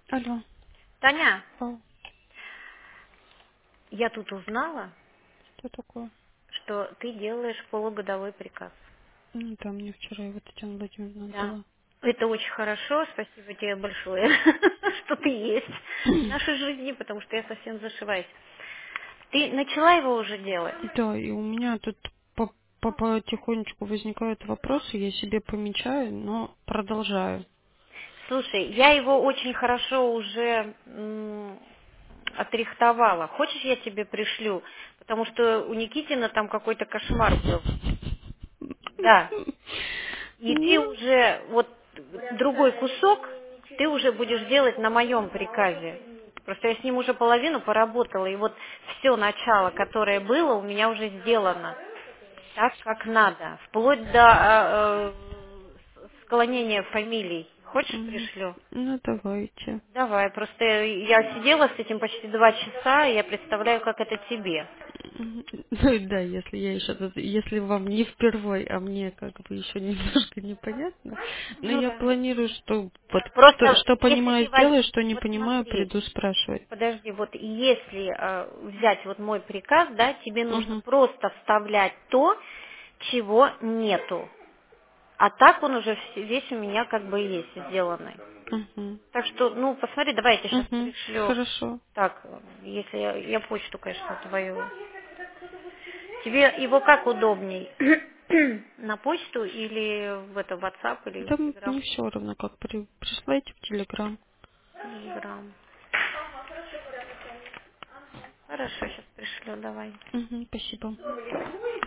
Алло. Таня, А, я тут узнала, что такое? что ты делаешь полугодовой приказ. Ну да, мне вчера его Татьяна Владимировна Да. отдала. Это очень хорошо, спасибо тебе большое, что ты есть в нашей жизни, потому что я совсем зашиваюсь. Ты начала его уже делать? Да, и у меня тут потихонечку возникают вопросы, я себе помечаю, но продолжаю. Слушай, я его очень хорошо уже отрихтовала. Хочешь, я тебе пришлю? Потому что у Никитина там какой-то кошмар был. Да. И ты Ну, уже, вот другой кусок, ты уже будешь делать на моем приказе. Просто я с ним уже половину поработала, и вот все начало, которое было, у меня уже сделано так, как надо. Вплоть до склонения фамилий. Хочешь, пришлю? ну давайте. Давай, просто я сидела с этим почти 2 часа, и я представляю, как это тебе. Ну да, если я еще если вам не впервой, а мне как бы еще немножко непонятно. Но Ну я да. планирую, что вот Просто что если понимаю, ты сделаю, что не вот понимаю, смотри, приду спрашивать. подожди, вот если взять вот мой приказ, да, тебе нужно Угу. просто вставлять то, чего нету. А так он уже весь у меня как бы есть сделанный. Угу. Так что, ну, посмотри, давай я тебе сейчас Угу. пришлю. Хорошо. Так, если я почту, конечно, твою. Тебе его как удобней? На почту или в это WhatsApp или Да Telegram? мне все равно, как присылайте в Телеграм. Telegram. Хорошо, сейчас пришлю, давай. Угу, спасибо.